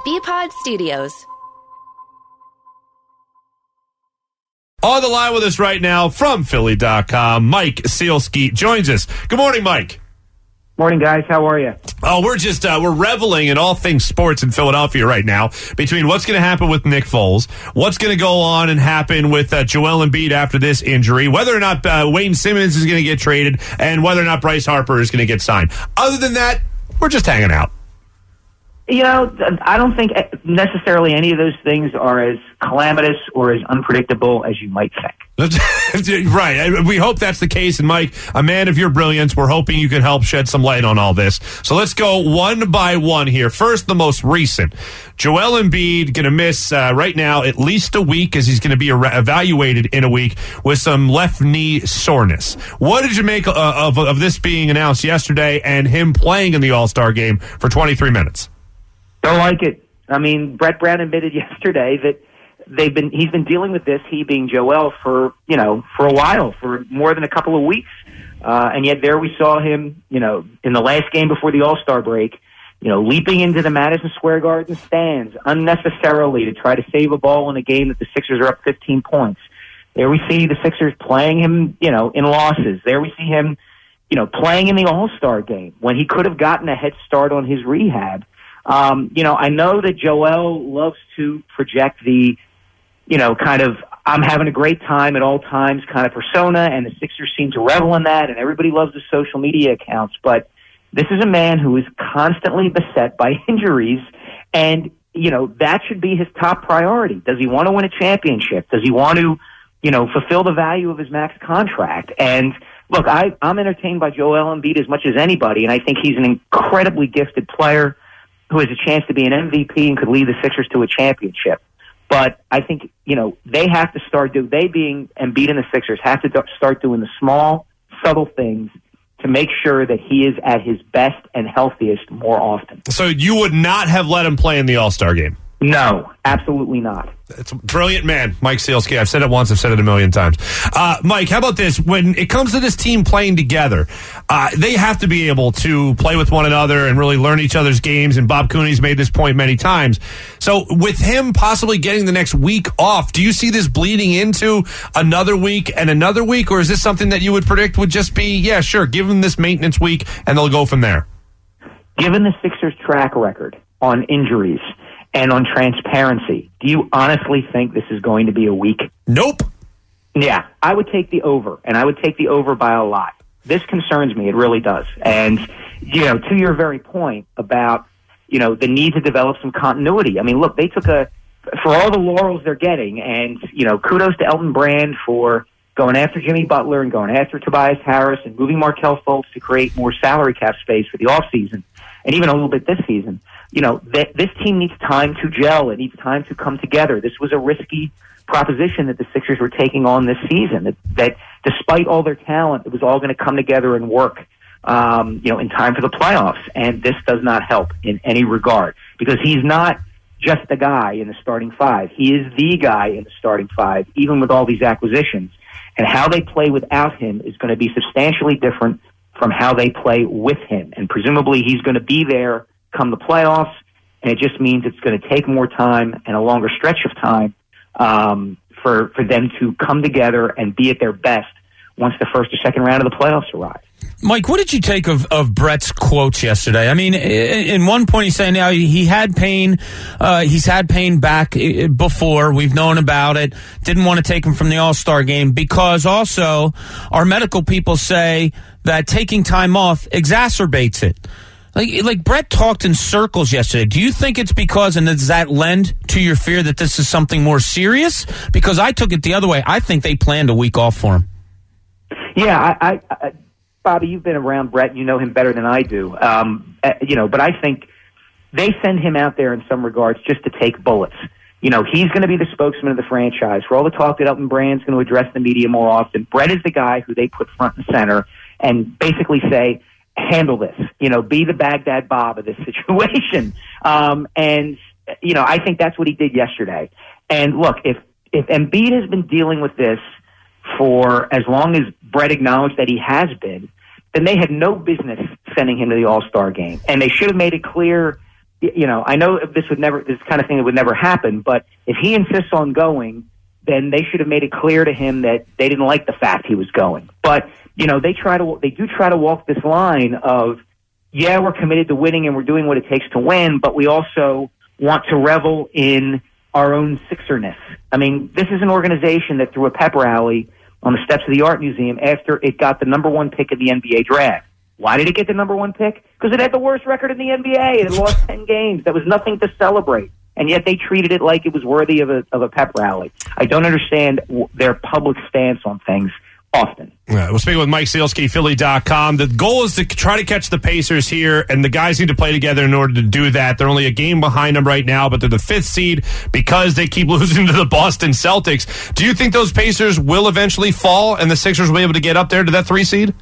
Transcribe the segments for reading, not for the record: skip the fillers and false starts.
BPod Studios. On the line with us right now from Philly.com, Mike Sielski joins us. Good morning, Mike. Morning, guys. How are you? Oh, we're reveling in all things sports in Philadelphia right now, between what's going to happen with Nick Foles, what's going to go on and happen with Joel Embiid after this injury, whether or not Wayne Simmons is going to get traded, and whether or not Bryce Harper is going to get signed. Other than that, we're just hanging out. You know, I don't think necessarily any of those things are as calamitous or as unpredictable as you might think. Right. We hope that's the case. And, Mike, a man of your brilliance, we're hoping you can help shed some light on all this. So let's go one by one here. First, the most recent. Joel Embiid going to miss right now at least a week, as he's going to be evaluated in a week with some left knee soreness. What did you make of this being announced yesterday and him playing in the All-Star game for 23 minutes? Don't like it. I mean, Brett Brown admitted yesterday that he's been dealing with this, he being Joel, for a while, for more than a couple of weeks. And yet there we saw him, in the last game before the All-Star break, leaping into the Madison Square Garden stands unnecessarily to try to save a ball in a game that the Sixers are up 15 points. There we see the Sixers playing him, in losses. There we see him, playing in the All-Star game when he could have gotten a head start on his rehab. I know that Joel loves to project the, kind of I'm having a great time at all times kind of persona, and the Sixers seem to revel in that, and everybody loves the social media accounts. But this is a man who is constantly beset by injuries, and, that should be his top priority. Does he want to win a championship? Does he want to, fulfill the value of his max contract? And look, I'm entertained by Joel Embiid as much as anybody, and I think he's an incredibly gifted player who has a chance to be an MVP and could lead the Sixers to a championship. But I think, they have to they being Embiid and the Sixers, have to start doing the small, subtle things to make sure that he is at his best and healthiest more often. So you would not have let him play in the All-Star game? No, absolutely not. It's a brilliant man, Mike Sielski. I've said it once, I've said it a million times. Mike, how about this? When it comes to this team playing together, they have to be able to play with one another and really learn each other's games, and Bob Cooney's made this point many times. So with him possibly getting the next week off, do you see this bleeding into another week and another week, or is this something that you would predict would just be, yeah, sure, give them this maintenance week and they'll go from there? Given the Sixers' track record on injuries and on transparency, do you honestly think this is going to be a week? Nope. Yeah, I would take the over, and I would take the over by a lot. This concerns me. It really does. And, to your very point about, the need to develop some continuity. I mean, look, they took for all the laurels they're getting, and, kudos to Elton Brand for going after Jimmy Butler and going after Tobias Harris and moving Markelle Fultz to create more salary cap space for the offseason, and even a little bit this season. This team needs time to gel. It needs time to come together. This was a risky proposition that the Sixers were taking on this season, that despite all their talent, it was all going to come together and work, in time for the playoffs. And this does not help in any regard, because he's not just the guy in the starting five. He is the guy in the starting five, even with all these acquisitions. And how they play without him is going to be substantially different from how they play with him. And presumably he's going to be there come the playoffs, and it just means it's going to take more time and a longer stretch of time for them to come together and be at their best once the first or second round of the playoffs arrive. Mike, what did you take of Brett's quotes yesterday? I mean, in one point he's saying now he had pain. He's had pain back before. We've known about it. Didn't want to take him from the All-Star game because also our medical people say that taking time off exacerbates it. Like Brett talked in circles yesterday. Do you think it's because, and does that lend to your fear that this is something more serious? Because I took it the other way. I think they planned a week off for him. Yeah, I Bobby, you've been around Brett. You know him better than I do. But I think they send him out there in some regards just to take bullets. He's going to be the spokesman of the franchise. For all the talk that Elton Brand's going to address the media more often, Brett is the guy who they put front and center and basically say, handle this, be the Baghdad Bob of this situation. I think that's what he did yesterday. And look, if Embiid has been dealing with this for as long as Brett acknowledged that he has been, then they had no business sending him to the All-Star game. And they should have made it clear, I know this kind of thing would never happen, but if he insists on going, then they should have made it clear to him that they didn't like the fact he was going. But, they do try to walk this line of, yeah, we're committed to winning and we're doing what it takes to win, but we also want to revel in our own Sixerness. I mean, this is an organization that threw a pep rally on the steps of the Art Museum after it got the number 1 pick of the NBA draft. Why did it get the number 1 pick? Because it had the worst record in the NBA. It had lost 10 games. There was nothing to celebrate. And yet they treated it like it was worthy of a pep rally. I don't understand their public stance on things often. Yeah, we're speaking with Mike Sielski, Philly.com. The goal is to try to catch the Pacers here, and the guys need to play together in order to do that. They're only a game behind them right now, but they're the 5th seed because they keep losing to the Boston Celtics. Do you think those Pacers will eventually fall and the Sixers will be able to get up there to that 3 seed?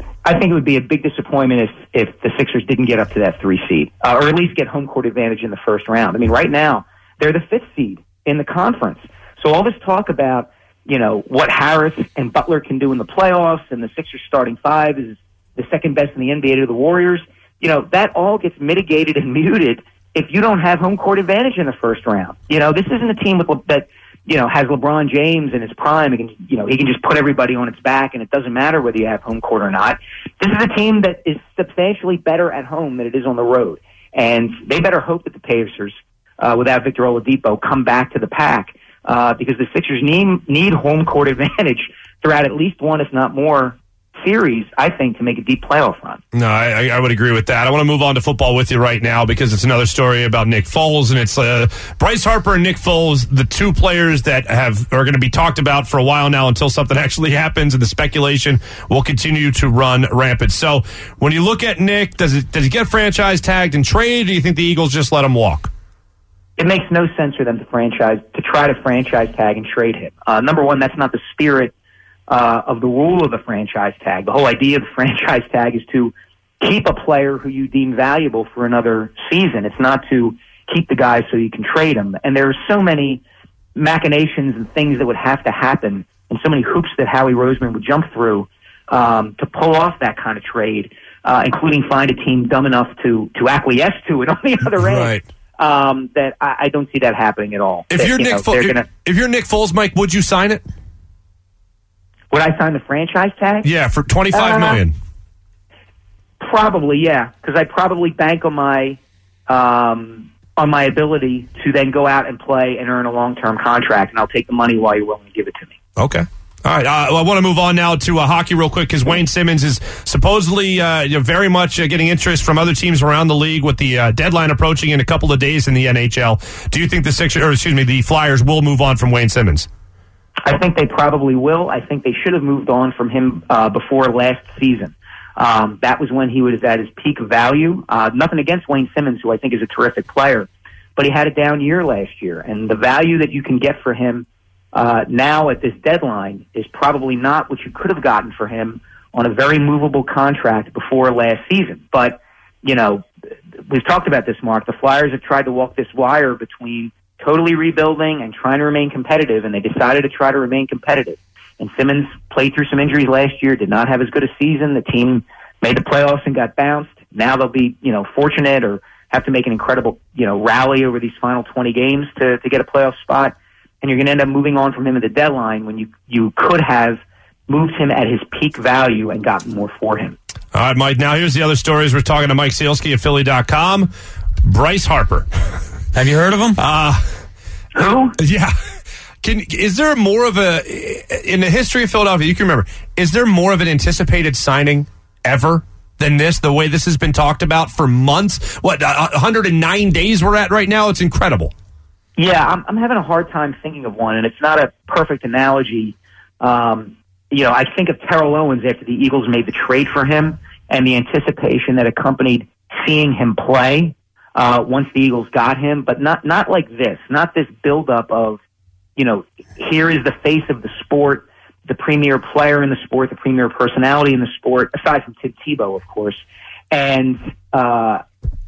I think it would be a big disappointment if the Sixers didn't get up to that 3 seed, or at least get home court advantage in the first round. I mean, right now, they're the 5th seed in the conference. So all this talk about, what Harris and Butler can do in the playoffs and the Sixers starting 5 is the second best in the NBA to the Warriors, that all gets mitigated and muted if you don't have home court advantage in the first round. This isn't a team that has LeBron James in his prime. He can just put everybody on its back, and it doesn't matter whether you have home court or not. This is a team that is substantially better at home than it is on the road, and they better hope that the Pacers, without Victor Oladipo, come back to the pack because the Sixers need home court advantage throughout at least one, if not more, series, I think, to make a deep playoff run. No, I would agree with that. I want to move on to football with you right now because it's another story about Nick Foles, and it's Bryce Harper and Nick Foles, the 2 players that are going to be talked about for a while now until something actually happens, and the speculation will continue to run rampant. So when you look at Nick, does he get franchise tagged and traded, or do you think the Eagles just let him walk? It makes no sense for them to try to franchise tag and trade him. Number one, that's not the spirit of the rule of the franchise tag. The whole idea of the franchise tag is to keep a player who you deem valuable for another season. It's not to keep the guy so you can trade him. And there are so many machinations and things that would have to happen and so many hoops that Howie Roseman would jump through to pull off that kind of trade, including find a team dumb enough to acquiesce to it on the other end. Right. That I don't see that happening at all. If you're Nick Foles, Mike, would you sign it? Would I sign the franchise tag? Yeah, for $25 million. Probably, yeah, because I'd probably bank on my ability to then go out and play and earn a long-term contract, and I'll take the money while you're willing to give it to me. Okay. All right, I want to move on now to hockey real quick because Wayne Simmons is supposedly very much getting interest from other teams around the league with the deadline approaching in a couple of days in the NHL. Do you think the Flyers will move on from Wayne Simmons? I think they probably will. I think they should have moved on from him before last season. That was when he was at his peak value. Nothing against Wayne Simmons, who I think is a terrific player, but he had a down year last year, and the value that you can get for him now at this deadline is probably not what you could have gotten for him on a very movable contract before last season. But, we've talked about this, Mark. The Flyers have tried to walk this wire between totally rebuilding and trying to remain competitive, and they decided to try to remain competitive. And Simmons played through some injuries last year, did not have as good a season. The team made the playoffs and got bounced. Now they'll be, fortunate or have to make an incredible, rally over these final 20 games to get a playoff spot. And you're going to end up moving on from him at the deadline when you could have moved him at his peak value and gotten more for him. All right, Mike, now here's the other stories. We're talking to Mike Sielski of Philly.com. Bryce Harper. Have you heard of him? Who? Yeah. Is there more of in the history of Philadelphia, you can remember, is there more of an anticipated signing ever than this, the way this has been talked about for months? 109 days we're at right now? It's incredible. Yeah, I'm having a hard time thinking of one, and it's not a perfect analogy. I think of Terrell Owens after the Eagles made the trade for him and the anticipation that accompanied seeing him play once the Eagles got him, but not like this, not this buildup of, here is the face of the sport, the premier player in the sport, the premier personality in the sport, aside from Tim Tebow, of course. And, the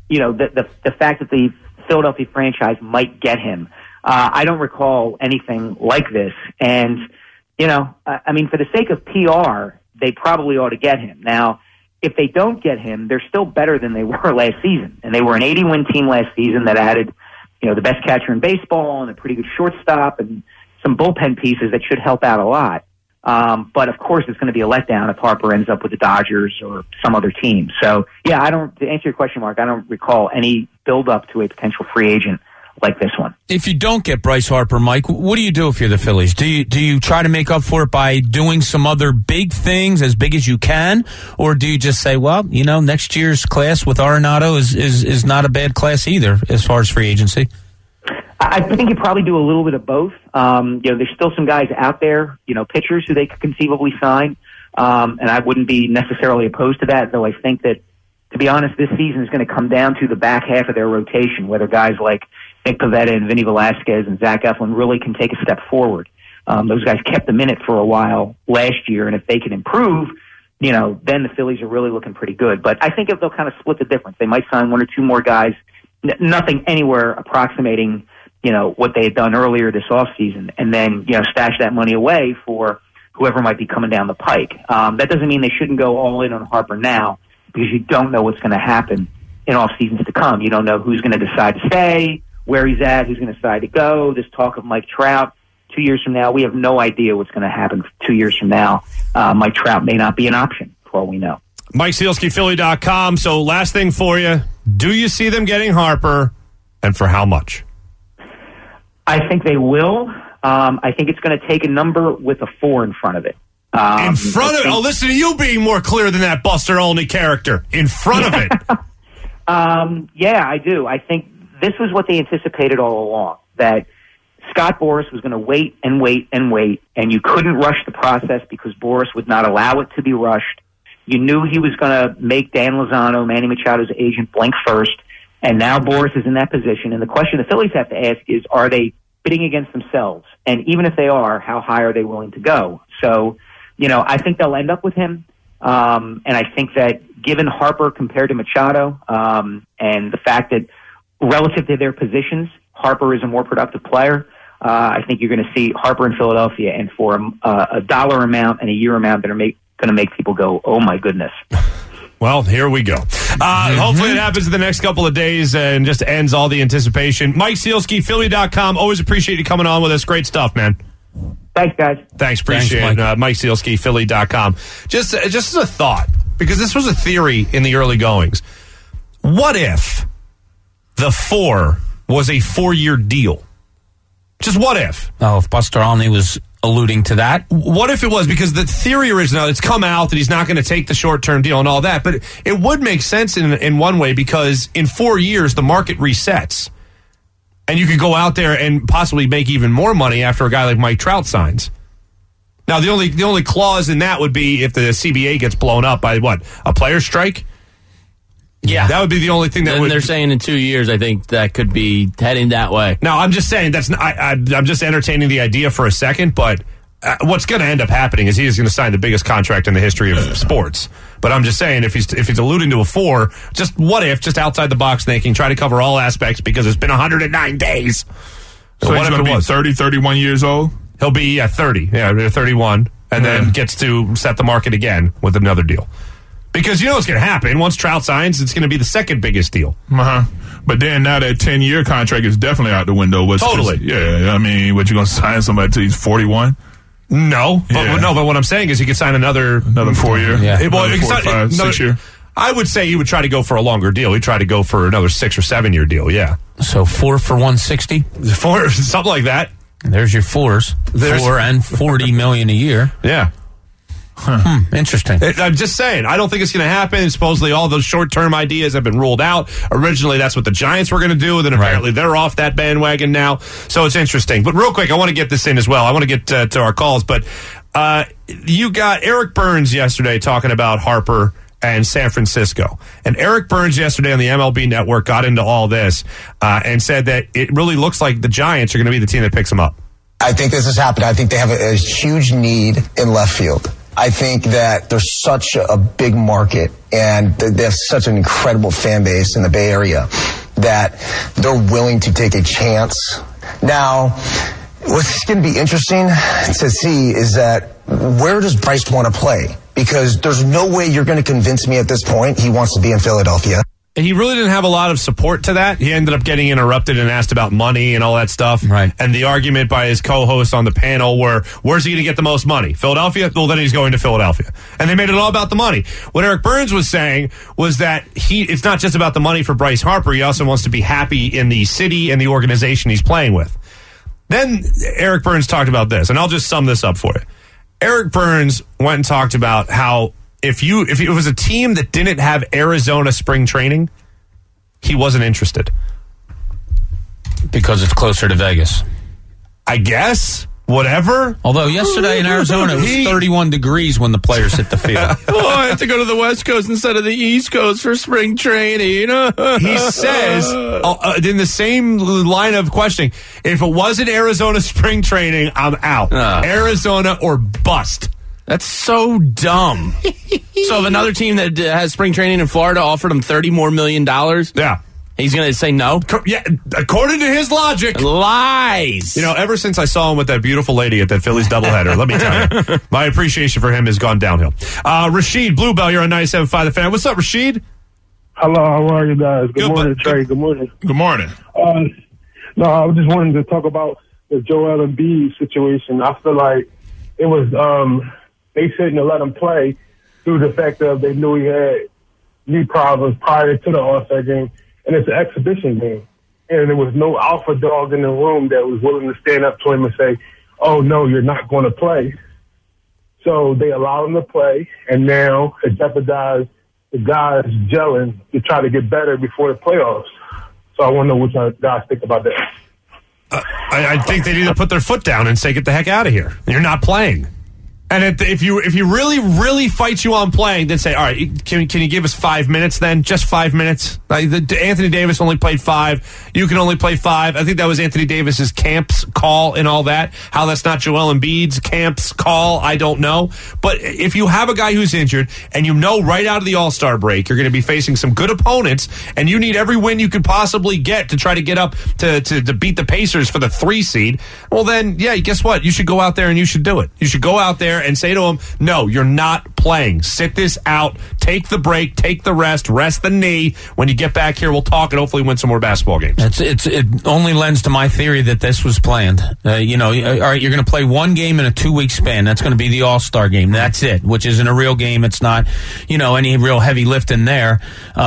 fact that the Philadelphia franchise might get him. I don't recall anything like this. And, for the sake of PR, they probably ought to get him. Now, if they don't get him, they're still better than they were last season. And they were an 80-win team last season that added, the best catcher in baseball and a pretty good shortstop and some bullpen pieces that should help out a lot. But of course, it's going to be a letdown if Harper ends up with the Dodgers or some other team. So, yeah, to answer your question, Mark, I don't recall any build-up to a potential free agent like this one. If you don't get Bryce Harper, Mike, what do you do if you're the Phillies? Do you try to make up for it by doing some other big things, as big as you can, or do you just say, well, next year's class with Arenado is not a bad class either as far as free agency? I think you probably do a little bit of both. There's still some guys out there, pitchers who they could conceivably sign, and I wouldn't be necessarily opposed to that, though I think that, to be honest, this season is going to come down to the back half of their rotation, whether guys like Nick Pivetta and Vinny Velasquez and Zach Eflin really can take a step forward. Those guys kept them in it for a while last year, and if they can improve, then the Phillies are really looking pretty good. But I think if they'll kind of split the difference, they might sign one or two more guys, nothing anywhere approximating, what they had done earlier this offseason, and then, stash that money away for whoever might be coming down the pike. That doesn't mean they shouldn't go all in on Harper now, because you don't know what's going to happen in off seasons to come. You don't know who's going to decide to stay, where he's at, who's going to decide to go. This talk of Mike Trout 2 years from now, we have no idea what's going to happen 2 years from now. Mike Trout may not be an option for all we know. Mike Sielski, Philly.com. So last thing for you, do you see them getting Harper, and for how much? I think they will. I think it's going to take a number with a 4 in front of it. In front of it? Oh, listen to you being more clear than that Buster Olney character. In front of it. Yeah, I do. I think this was what they anticipated all along, that Scott Boras was going to wait and wait and wait, and you couldn't rush the process because Boras would not allow it to be rushed. You knew he was going to make Dan Lozano, Manny Machado's agent, blink first, and now Boras is in that position. And the question the Phillies have to ask is, are they bidding against themselves? And even if they are, how high are they willing to go? So, I think they'll end up with him. And I think that given Harper compared to Machado, and the fact that relative to their positions, Harper is a more productive player, I think you're going to see Harper in Philadelphia, and for a dollar amount and a year amount that are going to make people go, oh my goodness. Well, here we go. Hopefully it happens in the next couple of days and just ends all the anticipation. Mike Sielski, Philly.com. Always appreciate you coming on with us. Great stuff, man. Thanks, guys. Thanks, appreciate it. Mike Sielski, Philly.com. Just as a thought, because this was a theory in the early goings. What if the 4 was a 4-year deal? Just what if? Oh, if Buster Olney was alluding to that. What if it was? Because the theory originally, it's come out that he's not going to take the short-term deal and all that, but it would make sense in one way, because in 4 years, the market resets. And you could go out there and possibly make even more money after a guy like Mike Trout signs. Now, the only clause in that would be if the CBA gets blown up by, a player strike? Yeah. That would be the only thing that they're saying in 2 years, I think that could be heading that way. Now, I'm just saying, I'm just entertaining the idea for a second, but what's going to end up happening is he is going to sign the biggest contract in the history of sports. But I'm just saying, if he's alluding to a 4, just what if, just outside the box thinking, try to cover all aspects because it's been 109 days. So he's going to be 30, 31 years old? He'll be 30, 31, and then gets to set the market again with another deal. Because you know what's going to happen. Once Trout signs, it's going to be the second biggest deal. But then now that 10-year contract is definitely out the window. Totally. Yeah, I mean, what, you going to sign somebody till he's 41? No. But what I'm saying is he could sign another 4 year. Yeah. Another 4, 5, 6 year. I would say he would try to go for a longer deal. He'd try to go for another 6 or 7 year deal, yeah. So 4 for 160? 4, something like that. There's your 4s. 4 and $40 million a year. Yeah. Interesting. I'm just saying, I don't think it's going to happen. Supposedly all those short-term ideas have been ruled out. Originally, that's what the Giants were going to do, and then apparently they're off that bandwagon now. So it's interesting. But real quick, I want to get this in as well. I want to get to our calls. But you got Eric Burns yesterday talking about Harper and San Francisco. And Eric Burns yesterday on the MLB Network got into all this and said that it really looks like the Giants are going to be the team that picks them up. I think this has happened. I think they have a huge need in left field. I think that there's such a big market and they have such an incredible fan base in the Bay Area that they're willing to take a chance. Now, what's going to be interesting to see is that where does Bryce want to play? because there's no way you're going to convince me at this point he wants to be in Philadelphia. He really didn't have a lot of support to that. He ended up getting interrupted and asked about money and all that stuff. Right. And the argument by his co-host on the panel were, where's he going to get the most money? Philadelphia? Well, then he's going to Philadelphia. And they made it all about the money. What Eric Burns was saying was that it's not just about the money for Bryce Harper. He also wants to be happy in the city and the organization he's playing with. Then Eric Burns talked about this, and I'll just sum this up for you. Eric Burns went and talked about how if it was a team that didn't have Arizona spring training, he wasn't interested. Because it's closer to Vegas. I guess. Whatever. Although yesterday in Arizona, it was 31 degrees when the players hit the field. I have to go to the West Coast instead of the East Coast for spring training. He says, in the same line of questioning, if it wasn't Arizona spring training, I'm out. Arizona or bust. That's so dumb. So if another team that has spring training in Florida offered him $30 million more, yeah, he's going to say no? Yeah, according to his logic. Lies. You know, ever since I saw him with that beautiful lady at that Phillies doubleheader, let me tell you, my appreciation for him has gone downhill. Rashid Bluebell, you're on 97.5 The Fan. What's up, Rashid? Hello, how are you guys? Good morning, Trey. Good morning. Good morning. No, I was just wanting to talk about the Joel Embiid situation. I feel like it was they shouldn't have let him play due to the fact that they knew he had knee problems prior to the All-Star game, and it's an exhibition game. And there was no alpha dog in the room that was willing to stand up to him and say, oh, no, you're not going to play. So they allowed him to play, and now it jeopardized the guys gelling to try to get better before the playoffs. So I want to know what you guys think about that. I think they need to put their foot down and say, get the heck out of here. You're not playing. And if you really, really fight you on playing, then say, all right, can you give us 5 minutes then? Just 5 minutes? Anthony Davis only played 5. You can only play 5. I think that was Anthony Davis's camp's call and all that. How that's not Joel Embiid's camp's call, I don't know. But if you have a guy who's injured and you know right out of the All-Star break you're going to be facing some good opponents and you need every win you could possibly get to try to get up to beat the Pacers for the 3 seed, well then, yeah, guess what? You should go out there and you should do it. You should go out there and say to him, no, you're not playing. Sit this out. Take the break. Take the rest. Rest the knee. When you get back here, we'll talk and hopefully win some more basketball games. It only lends to my theory that this was planned. All right, you're going to play one game in a 2-week span. That's going to be the All-Star game. That's it, which isn't a real game. It's not, any real heavy lift in there. Do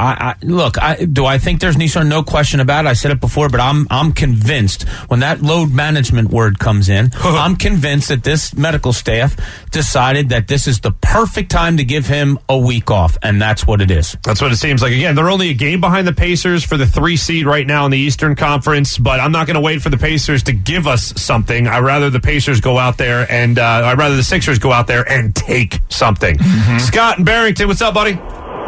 I think there's no question about it? I said it before, but I'm convinced when that load management word comes in, I'm convinced that this medical staff decided that this is the perfect time to give him a week off, and that's what it is. That's what it seems like. Again, they're only a game behind the Pacers for the 3 seed right now in the Eastern Conference, but I'm not going to wait for the Pacers to give us something. I'd rather the Pacers go out there and I'd rather the Sixers go out there and take something. Mm-hmm. Scott in Barrington, what's up, buddy?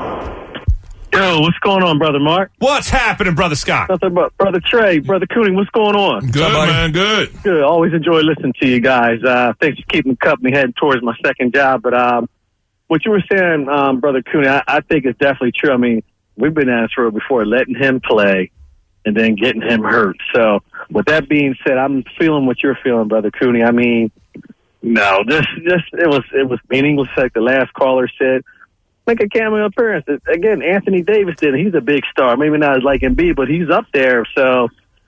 Yo, what's going on, Brother Mark? What's happening, Brother Scott? Nothing but Brother Trey, Brother Cooney, what's going on? Good, man, good. Good. Always enjoy listening to you guys. Thanks for keeping company heading towards my second job. But what you were saying, Brother Cooney, I think is definitely true. I mean, we've been at this road before, letting him play and then getting him hurt. So with that being said, I'm feeling what you're feeling, Brother Cooney. I mean, no, it was meaningless, like the last caller said. Make a cameo appearance. Again, Anthony Davis did. He's a big star. Maybe not as like Embiid, but he's up there. So,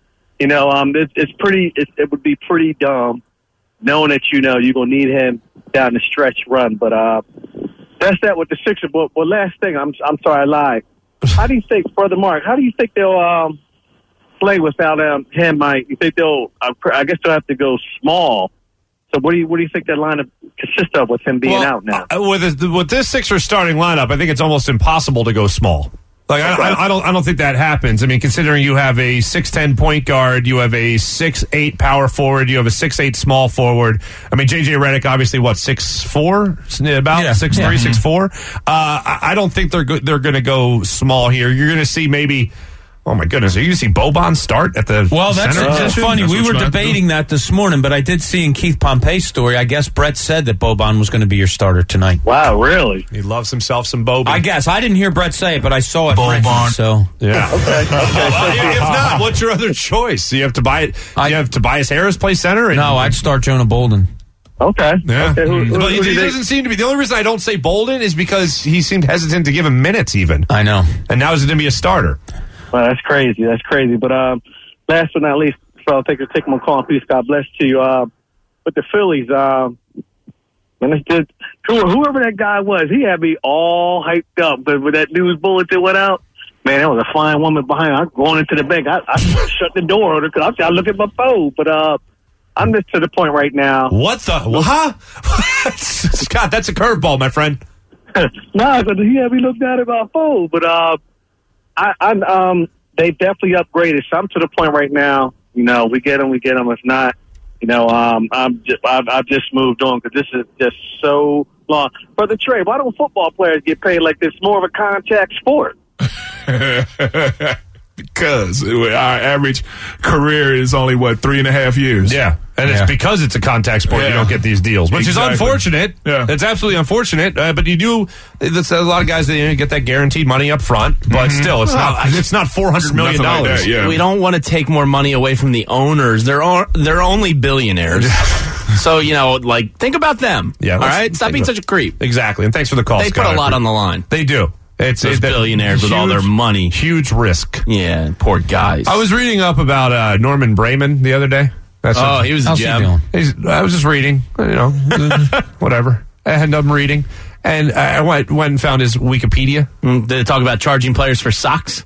it would be pretty dumb knowing that you're gonna need him down the stretch run. But that's that with the Sixers. But last thing, I'm sorry I lied. How do you think, Brother Mark? How do you think they'll play without him, Mike? You think they'll? I guess they'll have to go small. So what do you think that lineup consists of with him being out now? With this Sixers starting lineup, I think it's almost impossible to go small. I don't think that happens. I mean, considering you have a 6'10" point guard, you have a 6'8" power forward, you have a 6'8" small forward. I mean, JJ Redick, obviously, 6'4", about 6'3", 6'4". I don't think they're going to go small here. You're going to see maybe. Oh, my goodness. Are you going to see Boban start at the center that's funny. We were debating that this morning, but I did see in Keith Pompey's story, I guess Brett said that Boban was going to be your starter tonight. Wow, really? He loves himself some Boban. I guess. I didn't hear Brett say it, but I saw it. Boban. So, yeah. Okay. If not, what's your other choice? You have to buy it. You have Tobias Harris play center? No, I'd start Jonah Bolden. Okay. Yeah. Okay. But who do he you think? doesn't seem to be. The only reason I don't say Bolden is because he seemed hesitant to give him minutes even. I know. And now he's going to be a starter. Well, that's crazy. That's crazy. But last but not least, so I'll take my call and peace. God bless to you. With the Phillies, man, it's just, whoever that guy was, he had me all hyped up. But when that news bulletin went out, man, there was a fine woman behind. I'm going into the bank. I shut the door on her because I look at my phone. But I'm just to the point right now. What the? Huh? Scott, that's a curveball, my friend. Nah, because he had me look down at my phone. But they definitely upgraded. So I'm to the point right now. You know, we get them. If not, you know, I've just moved on because this is just so long. Brother Trey, why don't football players get paid like this? More of a contact sport. Because our average career is only, 3.5 years? Yeah. And it's because it's a contact sport you don't get these deals, which is unfortunate. Yeah. It's absolutely unfortunate. But you do, there's a lot of guys that get that guaranteed money up front, but still, it's not $400 million. Like that, yeah. We don't want to take more money away from the owners. They're only billionaires. So, you know, like, think about them. Yeah, all right? Stop being such a creep. Exactly. And thanks for the call, They Scott. put a lot on the line. They do. Those billionaires with all their money. Huge risk. Yeah, poor guys. I was reading up about Norman Brayman the other day. He was a gem. I was just reading, you know, whatever. I ended up reading. And I went and found his Wikipedia. Did it talk about charging players for socks?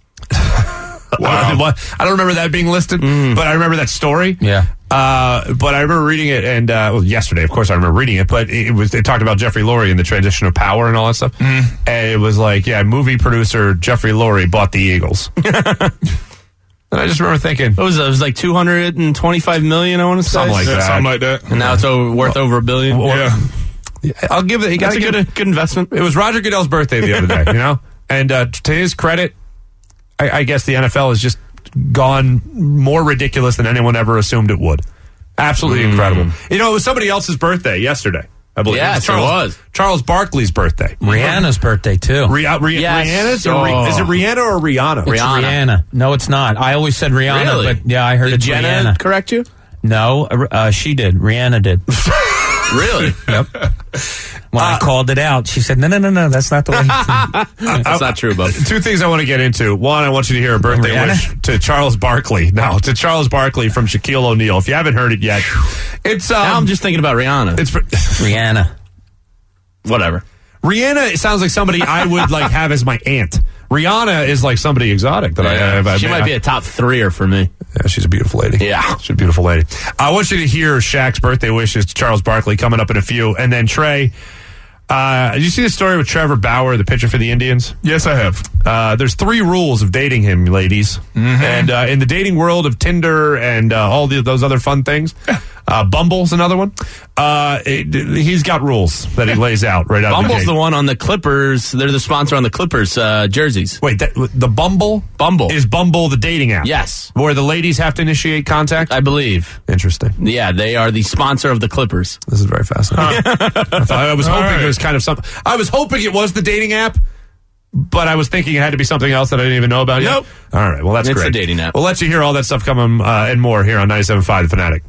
Wow. I don't remember that being listed, but I remember that story. Yeah. But I remember reading it, and yesterday, of course, I remember reading it. But it talked about Jeffrey Lurie and the transition of power and all that stuff. And it was like, movie producer Jeffrey Lurie bought the Eagles. And I just remember thinking, What was it? It was like $225 million. I want to say Something like that. Something like that. And now it's worth over $1 billion. Yeah. I'll give it. That's a good investment. It was Roger Goodell's birthday the other day, you know, and to his credit, I guess the NFL has just gone more ridiculous than anyone ever assumed it would. Absolutely incredible. You know, it was somebody else's birthday yesterday, I believe. Yes, it was. Charles Barkley's birthday. Rihanna's birthday, too. Rihanna's? Is it Rihanna or Rihanna? It's Rihanna. No, it's not. I always said Rihanna, Really? but I heard Did it's Jenna Rihanna. correct you? No, she did. Rihanna did. Really? Yep. When I called it out, she said, no, that's not the way. That's not true, Bob. Two things I want to get into. One, I want you to hear a birthday Rihanna? wish to Charles Barkley. No, to Charles Barkley from Shaquille O'Neal. If you haven't heard it yet, it's Now I'm just thinking about Rihanna. it's Rihanna. Whatever. Rihanna. It sounds like somebody I would like have as my aunt. Rihanna is like somebody exotic that I have. She might be a top 3er for me. Yeah, she's a beautiful lady. Yeah. She's a beautiful lady. I want you to hear Shaq's birthday wishes to Charles Barkley coming up in a few. And then Trey, did you see the story with Trevor Bauer, the pitcher for the Indians? Yes, I have. There's 3 rules of dating him, ladies. And in the dating world of Tinder and all those other fun things, Bumble's another one. He's got rules that he lays out right out of the Bumble's gate. the one on the Clippers. They're the sponsor on the Clippers jerseys. Wait, the Bumble? Bumble. Is Bumble the dating app? Yes. Where the ladies have to initiate contact? I believe. Interesting. Yeah, they are the sponsor of the Clippers. This is very fascinating. I was hoping it was kind of something. I was hoping it was the dating app, but I was thinking it had to be something else that I didn't even know about yet. Nope. All right, well, that's It's great. a dating app. We'll let you hear all that stuff coming and more here on 97.5 The Fanatic.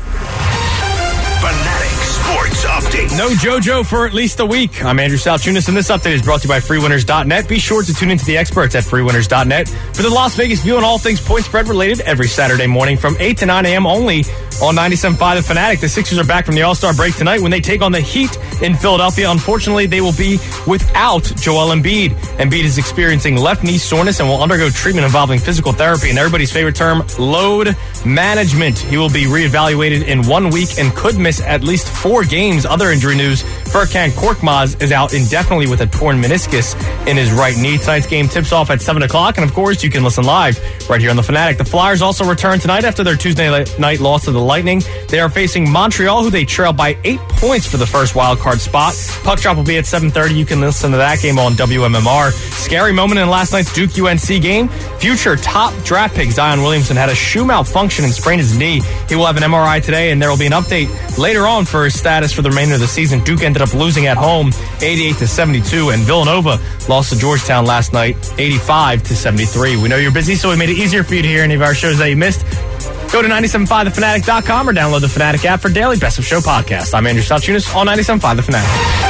Fanatic Sports Update. No JoJo for at least a week. I'm Andrew Salchunas, and this update is brought to you by FreeWinners.net. Be sure to tune into the experts at FreeWinners.net for the Las Vegas View and all things point spread related every Saturday morning from 8 to 9 a.m. only on 97.5 The Fanatic. The Sixers are back from the All-Star break tonight when they take on the Heat in Philadelphia. Unfortunately, they will be without Joel Embiid. Embiid is experiencing left knee soreness and will undergo treatment involving physical therapy and everybody's favorite term, load management. He will be reevaluated in 1 week and could miss at least 4 games. Other injury news, Furkan Korkmaz is out indefinitely with a torn meniscus in his right knee. Tonight's game tips off at 7 o'clock, and of course, you can listen live right here on The Fanatic. The Flyers also return tonight after their Tuesday night loss to the Lightning. They are facing Montreal, who they trail by 8 points for the first wild card spot. Puck drop will be at 7:30. You can listen to that game on WMMR. Scary moment in last night's Duke-UNC game. Future top draft pick Zion Williamson had a shoe malfunction and sprained his knee. He will have an MRI today, and there will be an update later on for his status for the remainder of the season. Duke ended up losing at home 88-72, and Villanova lost to Georgetown last night 85-73. We know you're busy, so we made it easier for you to hear any of our shows that you missed. Go to 975thefanatic.com or download the Fanatic app for daily Best of Show podcast. I'm Andrew Salchunas on 97.5 The Fanatic.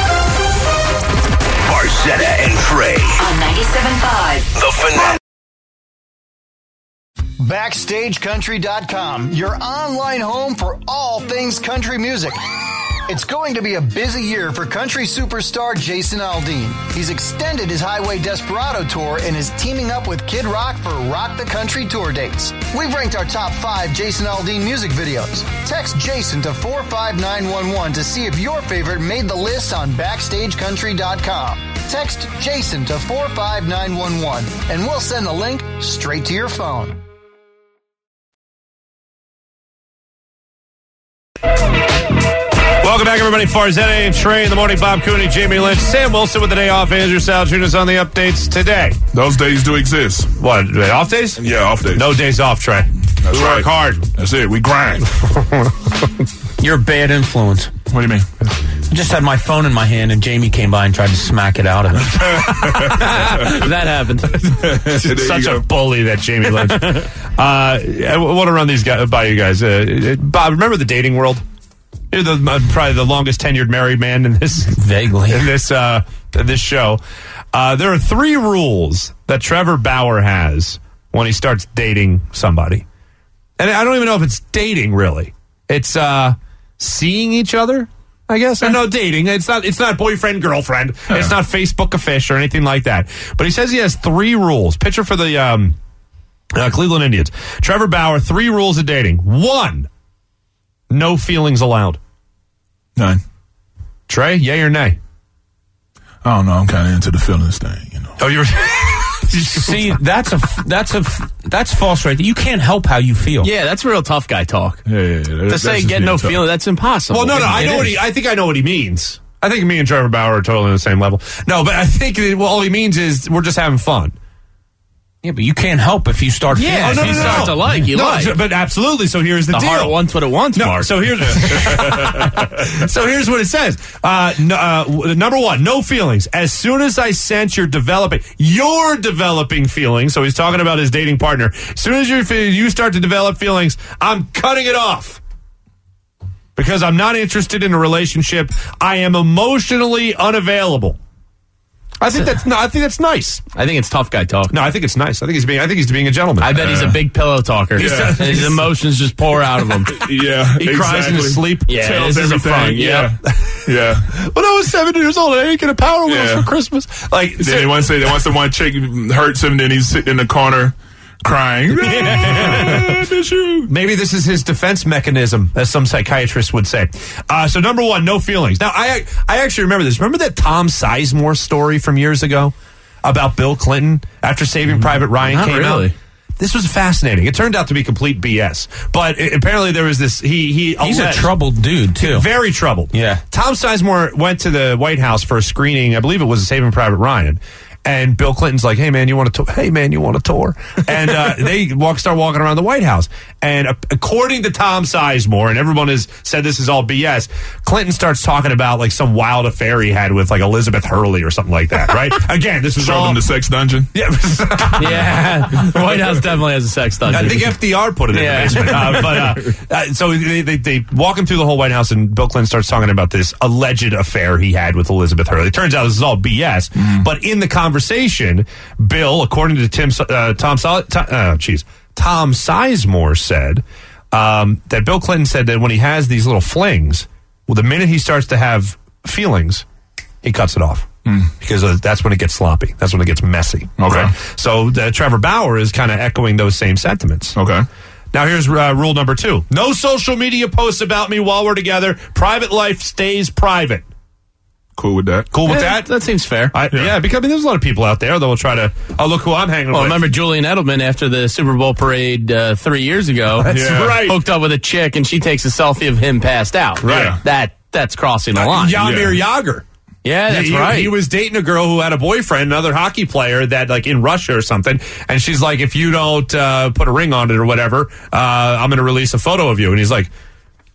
Farzetta and Trey on 97.5 The Fanatic. BackstageCountry.com, your online home for all things country music. It's going to be a busy year for country superstar Jason Aldean. He's extended his Highway Desperado tour and is teaming up with Kid Rock for Rock the Country tour dates. We've ranked our top 5 Jason Aldean music videos. Text Jason to 45911 to see if your favorite made the list on BackstageCountry.com. Text Jason to 45911 and we'll send the link straight to your phone. Welcome back, everybody. Farzetta and Trey in the morning. Bob Cooney, Jamie Lynch, Sam Wilson with the day off. Andrew Salchunas on the updates today. Those days do exist. What, off days? Yeah, off days. No days off, Trey. That's we right. work hard. That's it. We grind. You're a bad influence. What do you mean? I just had my phone in my hand and Jamie came by and tried to smack it out of me. That happened. Such a bully, that Jamie Lynch. I want to run these guys by you guys. Bob, remember the dating world? You're probably the longest tenured married man in this. Vaguely. In this show. There are 3 rules that Trevor Bauer has when he starts dating somebody. And I don't even know if it's dating, really. It's seeing each other, I guess. No, dating. It's not boyfriend, girlfriend. Yeah. It's not Facebook a fish or anything like that. But he says he has 3 rules. Pitcher for the Cleveland Indians. Trevor Bauer, 3 rules of dating. 1, no feelings allowed. None. Trey, yay or nay? I don't know. I'm kind of into the feelings thing, you know. Oh, you're... See, that's false right there. You can't help how you feel. Yeah, that's real tough guy talk. Yeah. To say get no feeling, that's impossible. Well, no, I think I know what he means. I think me and Trevor Bauer are totally on the same level. No, but I think all he means is we're just having fun. Yeah, but you can't help if you start feeling. Yeah, if you start to like, you like. But absolutely. So here's the deal. The heart wants what it wants, Mark. So here's what it says. Number 1, no feelings. As soon as I sense you're developing feelings, so he's talking about his dating partner. As soon as you start to develop feelings, I'm cutting it off. Because I'm not interested in a relationship. I am emotionally unavailable. I think that's nice. I think it's tough guy talk. No, I think it's nice. I think he's being a gentleman. I bet he's a big pillow talker. Yeah. His emotions just pour out of him. Yeah, he cries in his sleep. Yeah, tells this everything. is a fun. Yeah. When I was 7 years old, I ain't get a Power Wheels for Christmas. Like, then they want to say one chick hurts him, then he's sitting in the corner crying. Maybe this is his defense mechanism, as some psychiatrists would say. So number 1, no feelings. Now, I actually remember this. Remember that Tom Sizemore story from years ago about Bill Clinton after Saving Private Ryan came out? This was fascinating. It turned out to be complete BS. But apparently there was this... He's a troubled dude, too. Very troubled. Yeah. Tom Sizemore went to the White House for a screening. I believe it was Saving Private Ryan. And Bill Clinton's like, hey, man, you want a tour? Hey, man, you want a tour? And they start walking around the White House. And according to Tom Sizemore, and everyone has said this is all BS, Clinton starts talking about like some wild affair he had with like Elizabeth Hurley or something like that, right? Again, this was all... in the sex dungeon? Yeah. Yeah. The White House definitely has a sex dungeon. I think FDR put it in the basement. So they walk him through the whole White House, and Bill Clinton starts talking about this alleged affair he had with Elizabeth Hurley. It turns out this is all BS. But in the conversation, Bill, according to Tom Sizemore, said that Bill Clinton said that when he has these little flings, well, the minute he starts to have feelings, he cuts it off. Because that's when it gets sloppy. That's when it gets messy. Okay. Right? So Trevor Bauer is kind of echoing those same sentiments. Okay. Now here's rule number 2. No social media posts about me while we're together. Private life stays private. Cool with that. Cool with that? That seems fair. Yeah, because there's a lot of people out there that will try to, look who I'm hanging with. Well, remember Julian Edelman after the Super Bowl parade 3 years ago? That's right. Hooked up with a chick, and she takes a selfie of him passed out. Right. Yeah. That's crossing the line. Jaromir Jagr. Yeah, that's right. He was dating a girl who had a boyfriend, another hockey player that, like, in Russia or something, and she's like, if you don't put a ring on it or whatever, I'm going to release a photo of you. And he's like,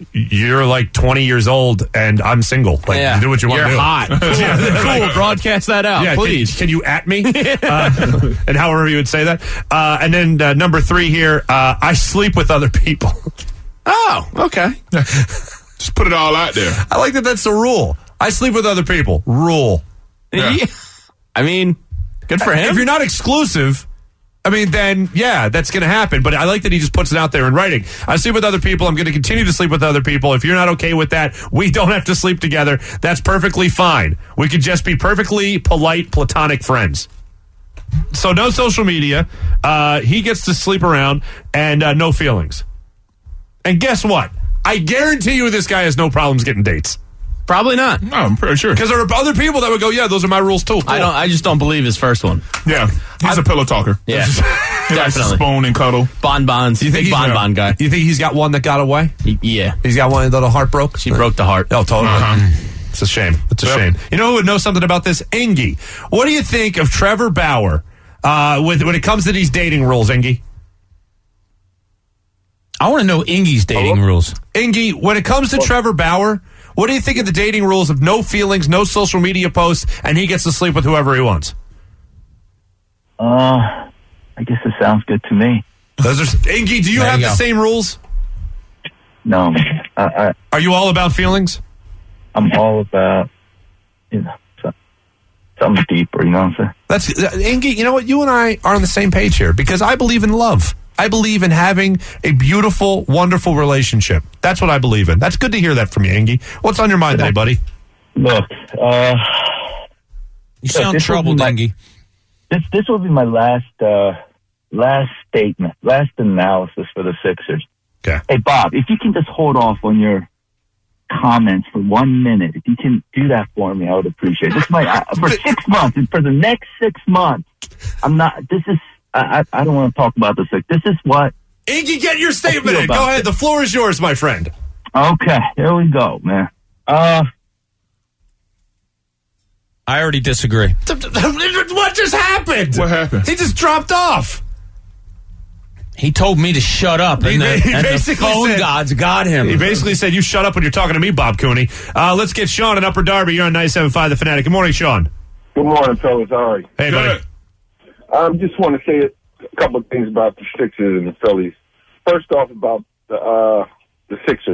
you're like 20 years old and I'm single. Like, do what you want to do. You're hot. Cool. Broadcast that out, please. Can you at me? And however you would say that. And then number 3 here, I sleep with other people. Oh, okay. Just put it all out there. I like that that's the rule. I sleep with other people. Rule. Yeah. I mean, good for him. If you're not exclusive, I mean, then, yeah, that's going to happen. But I like that he just puts it out there in writing. I sleep with other people. I'm going to continue to sleep with other people. If you're not okay with that, we don't have to sleep together. That's perfectly fine. We could just be perfectly polite, platonic friends. So no social media. He gets to sleep around and no feelings. And guess what? I guarantee you this guy has no problems getting dates. Probably not. No, I'm pretty sure. Because there are other people that would go, yeah, those are my rules too. Cool. I just don't believe his first one. Yeah, he's a pillow talker. Yeah, He likes to definitely. spoon and cuddle. Bonbons. You think he's bonbon guy? You think he's got one that got away? Yeah. He's got one that the heart broke? She broke the heart. Oh, totally. It's a shame. It's a shame. You know who would know something about this? Engie. What do you think of Trevor Bauer when it comes to these dating rules, Engie? I want to know Ingie's dating rules. Engie, when it comes to Trevor Bauer, what do you think of the dating rules of no feelings, no social media posts, and he gets to sleep with whoever he wants? I guess it sounds good to me. Engie, do you have the same rules? No, man. Are you all about feelings? I'm all about, something deeper, you know what I'm saying? Engie, you know what? You and I are on the same page here because I believe in love. I believe in having a beautiful, wonderful relationship. That's what I believe in. That's good to hear that from you, Engie. What's on your mind today, buddy? Look, you sound troubled, Engie. This will be my last statement, last analysis for the Sixers. Okay. Hey, Bob, if you can just hold off on your comments for 1 minute, if you can do that for me, I would appreciate it. This might for 6 months, and for the next 6 months, I don't want to talk about this. This is what... Engie, get your statement in. Go ahead. The floor is yours, my friend. Okay, here we go, man. I already disagree. What just happened? What happened? He just dropped off. He told me to shut up, and the phone gods got him. He basically said, you shut up when you're talking to me, Bob Cooney. Let's get Sean in Upper Darby. You're on 97.5 The Fanatic. Good morning, Sean. Good morning, fellas. How are you? Hey, buddy. I just want to say a couple of things about the Sixers and the Phillies. First off, about the Sixers.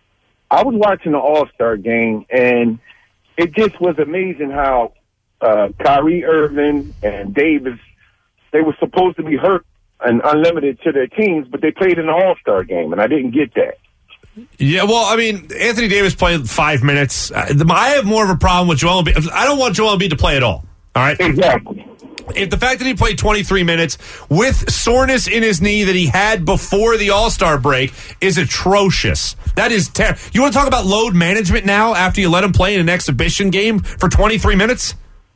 I was watching the All-Star game, and it just was amazing how Kyrie Irving and Davis, they were supposed to be hurt and unlimited to their teams, but they played in the All-Star game, and I didn't get that. Yeah, well, I mean, Anthony Davis played 5 minutes. I have more of a problem with Joel Embiid. I don't want Joel Embiid to play at all. All right? Exactly. If the fact that he played 23 minutes with soreness in his knee that he had before the All-Star break is atrocious. That is terrible. You want to talk about load management now after you let him play in an exhibition game for 23 minutes?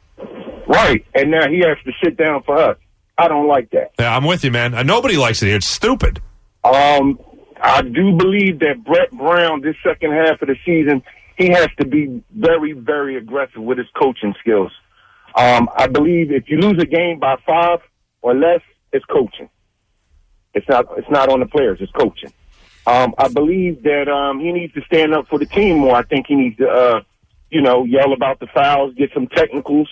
Right, and now he has to sit down for us. I don't like that. Yeah, I'm with you, man. Nobody likes it here. It's stupid. I do believe that Brett Brown, this second half of the season, he has to be very, very aggressive with his coaching skills. I believe if you lose a game by 5 or less, it's coaching. It's not on the players, it's coaching. I believe that he needs to stand up for the team more. I think he needs to, yell about the fouls, get some technicals.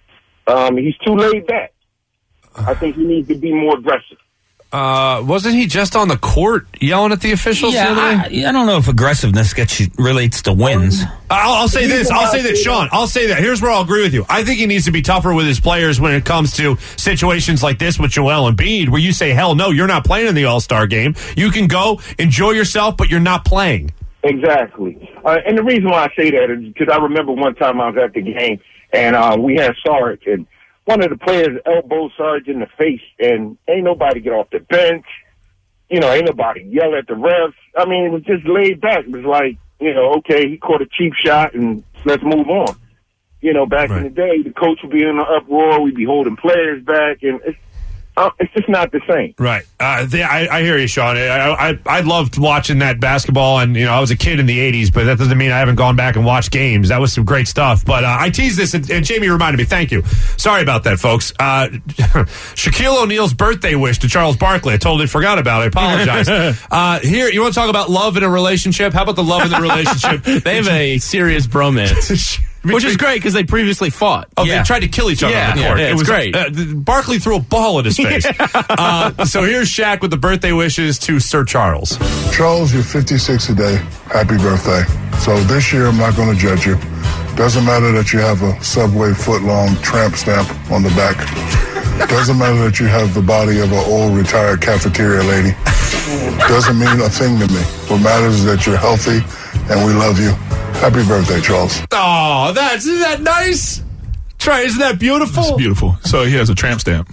He's too laid back. I think he needs to be more aggressive. Wasn't he just on the court yelling at the officials the other day? I don't know if aggressiveness relates to wins. I'll say this, Sean. I'll say that. Here's where I'll agree with you. I think he needs to be tougher with his players when it comes to situations like this with Joel Embiid, where you say, hell no, you're not playing in the All-Star game. You can go, enjoy yourself, but you're not playing. Exactly. And the reason why I say that is because I remember one time I was at the game, and we had Sarge, and one of the players elbowed Sarge in the face, and ain't nobody get off the bench. Ain't nobody yell at the refs. I mean, it was just laid back. It was like, okay, he caught a cheap shot, and let's move on. Back in the day, the coach would be in an uproar. We'd be holding players back, and It's just not the same. Right. I hear you, Sean. I loved watching that basketball, and I was a kid in the 80s, but that doesn't mean I haven't gone back and watched games. That was some great stuff. But I teased this, and Jamie reminded me. Thank you. Sorry about that, folks. Shaquille O'Neal's birthday wish to Charles Barkley. I totally forgot about it. I apologize. Here, you want to talk about love in a relationship? How about the love in the relationship? They have a serious bromance. Which is great because they previously fought. Oh, they tried to kill each other on the court. Yeah, it was great. Barkley threw a ball at his face. So here's Shaq with the birthday wishes to Sir Charles. Charles, you're 56 today. Happy birthday. So this year, I'm not going to judge you. Doesn't matter that you have a Subway foot-long tramp stamp on the back. Doesn't matter that you have the body of an old retired cafeteria lady. Doesn't mean a thing to me. What matters is that you're healthy and we love you. Happy birthday, Charles. Oh, isn't that nice? Try, isn't that beautiful? It's beautiful. So he has a tramp stamp.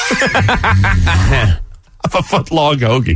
Of a foot-long hoagie.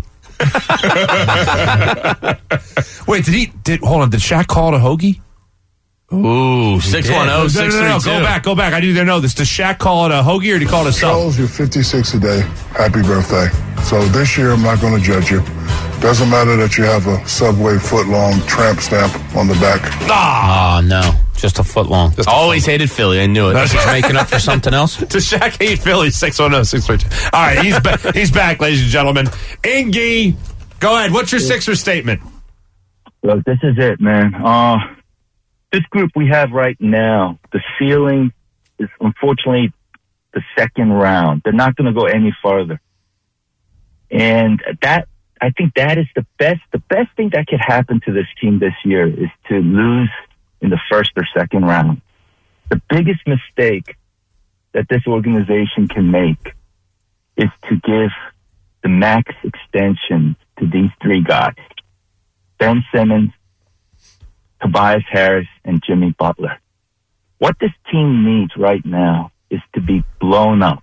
Wait, hold on, did Shaq call it a hoagie? Ooh, 610-632. No, go back. I need to know this. Does Shaq call it a hoagie or did he call it a sub? Charles, you're 56 today. Happy birthday. So this year, I'm not going to judge you. Doesn't matter that you have a Subway foot-long tramp stamp on the back. Oh, no. Just a foot long. Always hated Philly. I knew it. That's just making up for something else? Does Shaq hate Philly? 610-632. All right, he's back, ladies and gentlemen. Ingy, go ahead. What's your Sixers statement? Look, this is it, man. This group we have right now, the ceiling is unfortunately the second round. They're not going to go any farther. And I think that is the best thing that could happen to this team this year is to lose in the first or second round. The biggest mistake that this organization can make is to give the max extension to these three guys, Ben Simmons, Tobias Harris, and Jimmy Butler. What this team needs right now is to be blown up.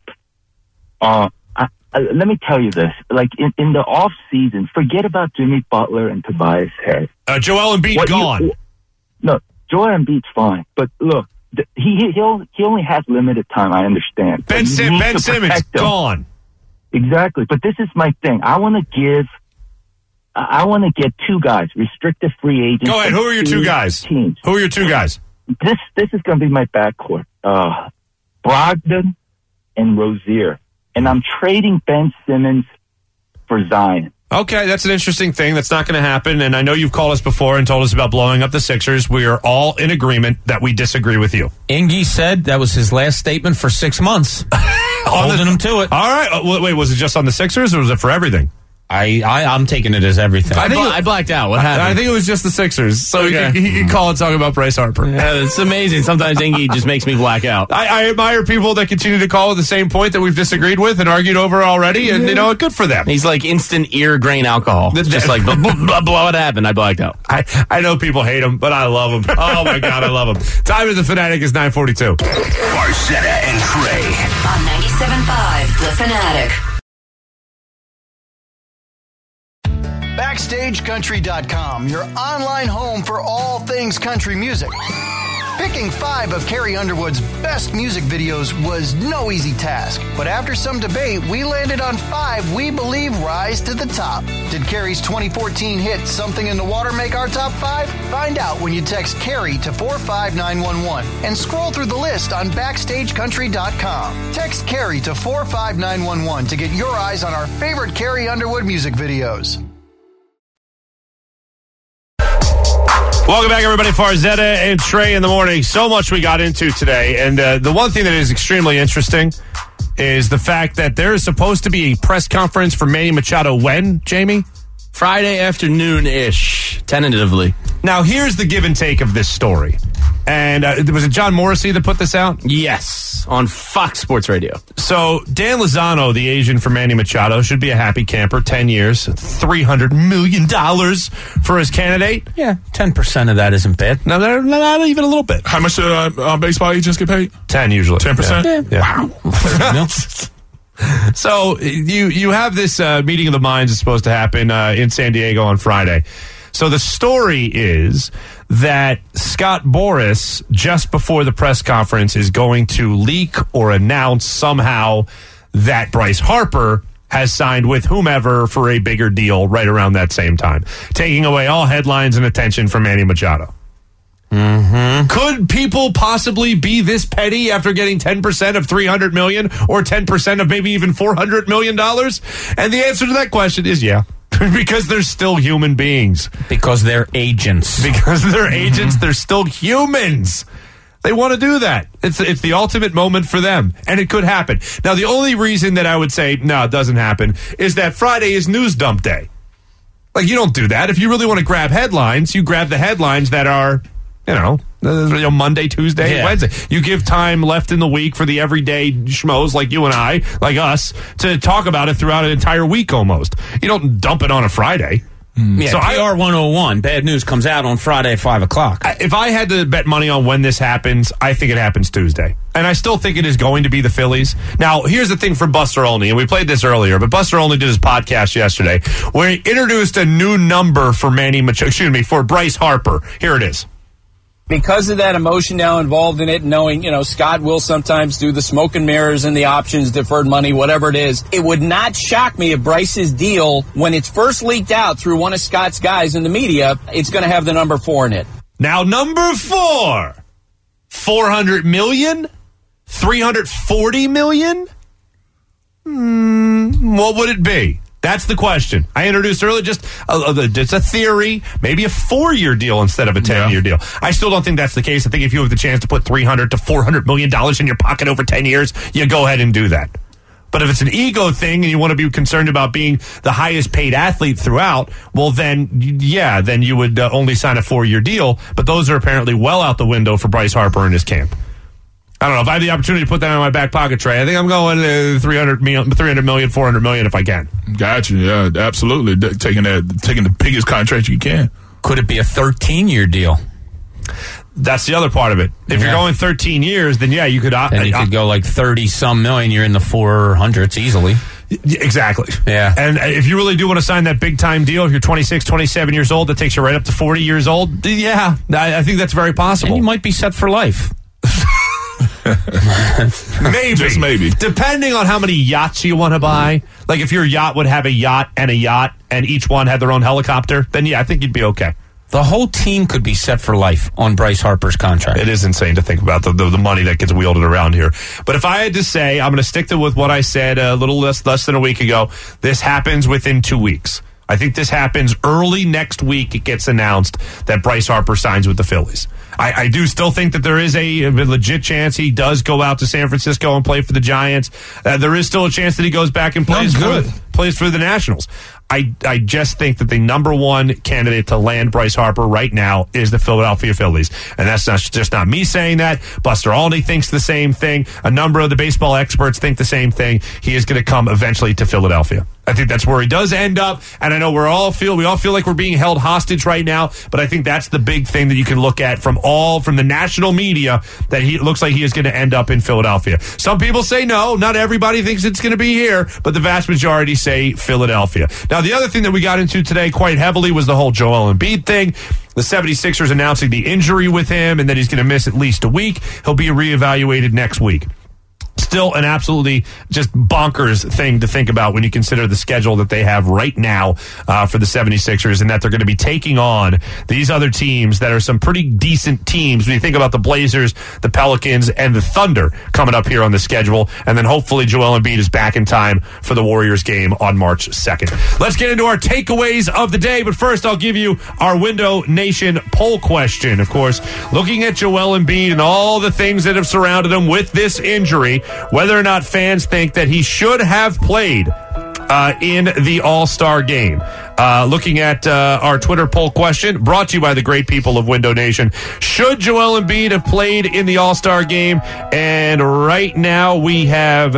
Let me tell you this. Like, in the off season, forget about Jimmy Butler and Tobias Harris. Joel Embiid gone. No, Joel Embiid's fine. But look, he only has limited time, I understand. Ben Simmons, gone. Exactly. But this is my thing. I want to get two guys, restricted free agents. Go ahead. Who are your two guys? Teams. Who are your two guys? This is going to be my backcourt. Brogdon and Rozier. And I'm trading Ben Simmons for Zion. Okay, that's an interesting thing. That's not going to happen. And I know you've called us before and told us about blowing up the Sixers. We are all in agreement that we disagree with you. Ingy said that was his last statement for 6 months. Holding him to it. All right. Wait, was it just on the Sixers or was it for everything? I'm taking it as everything. I blacked out. What happened? I think it was just the Sixers. So he can call and talk about Bryce Harper. Yeah, it's amazing. Sometimes Ingy just makes me black out. I admire people that continue to call with the same point that we've disagreed with and argued over already, and good for them. He's like instant ear grain alcohol. It's just like, blah, what happened? I blacked out. I know people hate him, but I love him. Oh, my God, I love him. Time of the Fanatic is 9:42. Farzetta and Trey. On 97.5, The Fanatic. BackstageCountry.com, your online home for all things country music. Picking 5 of Carrie Underwood's best music videos was no easy task, but after some debate, we landed on 5 we believe rise to the top. Did Carrie's 2014 hit Something in the Water make our top 5? Find out when you text Carrie to 45911 and scroll through the list on BackstageCountry.com. Text Carrie to 45911 to get your eyes on our favorite Carrie Underwood music videos. Welcome back, everybody. Farzetta and Trey in the morning. So much we got into today. And the one thing that is extremely interesting is the fact that there is supposed to be a press conference for Manny Machado when, Jamie? Friday afternoon-ish, tentatively. Now, here's the give and take of this story. And was it John Morrissey that put this out? Yes, on Fox Sports Radio. So Dan Lozano, the agent for Manny Machado, should be a happy camper. 10 years, $300 million for his candidate. Yeah, 10% of that isn't bad. No, not even a little bit. How much baseball agents get paid? 10 usually. 10%? Yeah. Wow. So you have this meeting of the minds that's supposed to happen in San Diego on Friday. So the story is that Scott Boras, just before the press conference, is going to leak or announce somehow that Bryce Harper has signed with whomever for a bigger deal right around that same time, taking away all headlines and attention from Manny Machado. Mm-hmm. Could people possibly be this petty after getting 10% of $300 million or 10% of maybe even $400 million? And the answer to that question is yeah. Because they're still human beings. Because they're agents. Because they're agents, they're still humans. They want to do that. It's the ultimate moment for them, and it could happen. Now, the only reason that I would say, no, it doesn't happen, is that Friday is news dump day. Like, you don't do that. If you really want to grab headlines, you grab the headlines that are, Monday, Tuesday, Wednesday. You give time left in the week for the everyday schmoes like you and I, like us, to talk about it throughout an entire week almost. You don't dump it on a Friday. Yeah, so PR 101, bad news comes out on Friday at 5 o'clock. If I had to bet money on when this happens, I think it happens Tuesday. And I still think it is going to be the Phillies. Now, here's the thing for Buster Olney, and we played this earlier, but Buster Olney did his podcast yesterday where he introduced a new number for for Bryce Harper. Here it is. Because of that emotion now involved in it, knowing, Scott will sometimes do the smoke and mirrors and the options, deferred money, whatever it is, it would not shock me if Bryce's deal, when it's first leaked out through one of Scott's guys in the media, it's going to have the number 4 in it. Now, number 4, $400 million? $340 million? What would it be? That's the question. I introduced earlier just it's a theory, maybe a 4-year deal instead of a 10-year deal. I still don't think that's the case. I think if you have the chance to put $300 to $400 million in your pocket over 10 years, you go ahead and do that. But if it's an ego thing and you want to be concerned about being the highest paid athlete throughout, well, then you would only sign a 4-year deal. But those are apparently well out the window for Bryce Harper and his camp. I don't know. If I have the opportunity to put that in my back pocket, Trey, I think I'm going $300 million, $400 million if I can. Gotcha. Yeah, absolutely. Taking the biggest contract you can. Could it be a 13-year deal? That's the other part of it. If you're going 13 years, then you could. Then you could go like 30-some million. You're in the 400s easily. Exactly. Yeah. And if you really do want to sign that big-time deal, if you're 26, 27 years old, that takes you right up to 40 years old, I think that's very possible. And you might be set for life. Maybe. Just maybe. Depending on how many yachts you want to buy. Like if your yacht would have a yacht, and each one had their own helicopter, then I think you'd be okay. The whole team could be set for life on Bryce Harper's contract. It is insane to think about the money that gets wielded around here. But if I had to say, I'm going to stick with what I said a little less than a week ago. This happens within 2 weeks. I think this happens early next week. It gets announced that Bryce Harper signs with the Phillies. I do still think that there is a legit chance he does go out to San Francisco and play for the Giants. There is still a chance that he goes back and plays for the Nationals. I just think that the number one candidate to land Bryce Harper right now is the Philadelphia Phillies. And that's just not me saying that. Buster Olney thinks the same thing. A number of the baseball experts think the same thing. He is going to come eventually to Philadelphia. I think that's where he does end up. And I know we all feel like we're being held hostage right now, but I think that's the big thing that you can look at from the national media, that he looks like he is going to end up in Philadelphia. Some people say no, not everybody thinks it's going to be here, but the vast majority say Philadelphia. Now, the other thing that we got into today quite heavily was the whole Joel Embiid thing. The 76ers announcing the injury with him and that he's going to miss at least a week. He'll be reevaluated next week. Still an absolutely just bonkers thing to think about when you consider the schedule that they have right now for the 76ers, and that they're going to be taking on these other teams that are some pretty decent teams when you think about the Blazers, the Pelicans, and the Thunder coming up here on the schedule. And then hopefully Joel Embiid is back in time for the Warriors game on March 2nd. Let's get into our takeaways of the day, but first I'll give you our Window Nation poll question. Of course, looking at Joel Embiid and all the things that have surrounded him with this injury, whether or not fans think that he should have played in the All-Star game. Looking at our Twitter poll question, brought to you by the great people of Window Nation. Should Joel Embiid have played in the All-Star game? And right now we have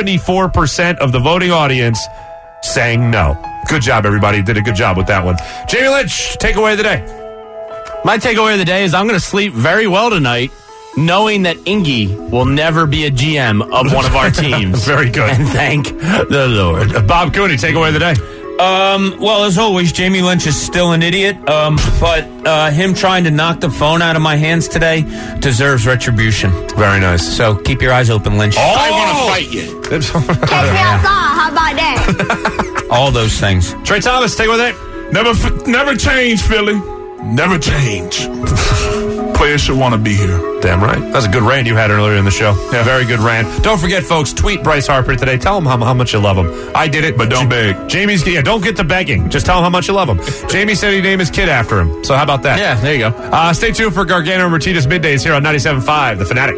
74% of the voting audience saying no. Good job, everybody. Did a good job with that one. Jamie Lynch, takeaway of the day. My takeaway of the day is I'm going to sleep very well tonight, knowing that Ingy will never be a GM of one of our teams. Very good. And thank the Lord. Bob Cooney, takeaway of the day. Well, as always, Jamie Lynch is still an idiot, but him trying to knock the phone out of my hands today deserves retribution. Very nice. So keep your eyes open, Lynch. I want to fight you. Catch me outside. How about that? All those things. Trey Thomas, stay with it. Never change, Philly. Never change. Players should want to be here. Damn right. That's a good rant you had earlier in the show. Yeah. Very good rant. Don't forget, folks, tweet Bryce Harper today. Tell him how much you love him. I did it. But don't beg. Don't get to begging. Just tell him how much you love him. Jamie said he named his kid after him. So how about that? Yeah, there you go. Stay tuned for Gargano and Martinez Middays here on 97.5, The Fanatic.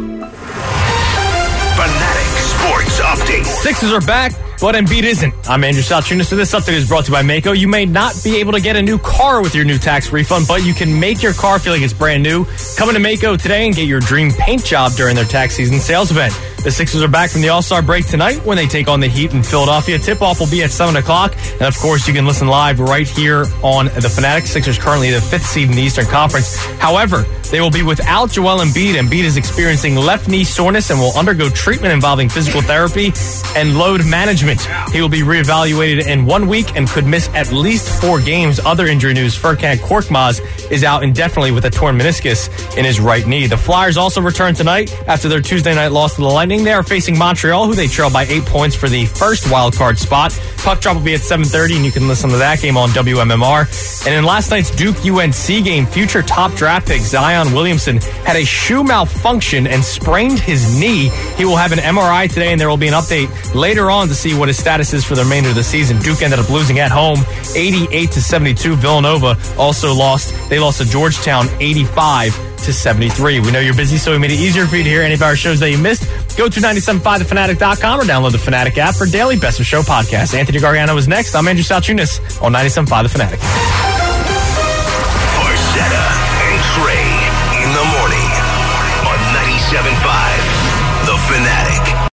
Fanatic Sports Update. Sixers are back, but Embiid isn't. I'm Andrew Saltunis, and this update is brought to you by Maaco. You may not be able to get a new car with your new tax refund, but you can make your car feel like it's brand new. Come into Maaco today and get your dream paint job during their tax season sales event. The Sixers are back from the All-Star break tonight when they take on the Heat in Philadelphia. Tip-off will be at 7 o'clock. And, of course, you can listen live right here on The Fanatic. Sixers currently the 5th seed in the Eastern Conference. However, they will be without Joel Embiid. Embiid is experiencing left knee soreness and will undergo treatment involving physical therapy and load management. He will be reevaluated in 1 week and could miss at least 4 games. Other injury news, Furkan Korkmaz is out indefinitely with a torn meniscus in his right knee. The Flyers also return tonight after their Tuesday night loss to the Lightning. They are facing Montreal, who they trail by 8 points for the first wild card spot. Puck drop will be at 7:30, and you can listen to that game on WMMR. And in last night's Duke-UNC game, future top draft pick Zion Williamson had a shoe malfunction and sprained his knee. He will have an MRI today, and there will be an update later on to see what his status is for the remainder of the season. Duke ended up losing at home 88-72. Villanova also lost. They lost to Georgetown 85-73. We know you're busy, so we made it easier for you to hear any of our shows that you missed. Go to 975thefanatic.com or download the Fanatic app for daily Best of Show podcasts. Anthony Gargano is next. I'm Andrew Saltunis on 97.5 The Fanatic. Barcetta and Trey in the morning on 97.5 The Fanatic.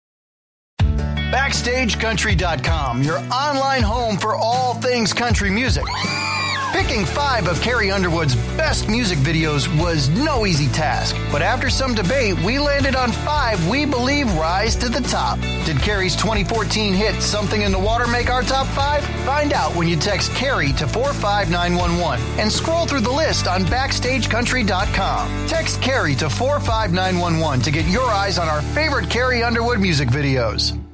BackstageCountry.com, your online home for all things country music. Picking 5 of Carrie Underwood's best music videos was no easy task, but after some debate, we landed on 5 we believe rise to the top. Did Carrie's 2014 hit Something in the Water make our top 5? Find out when you text Carrie to 45911 and scroll through the list on BackstageCountry.com. Text Carrie to 45911 to get your eyes on our favorite Carrie Underwood music videos.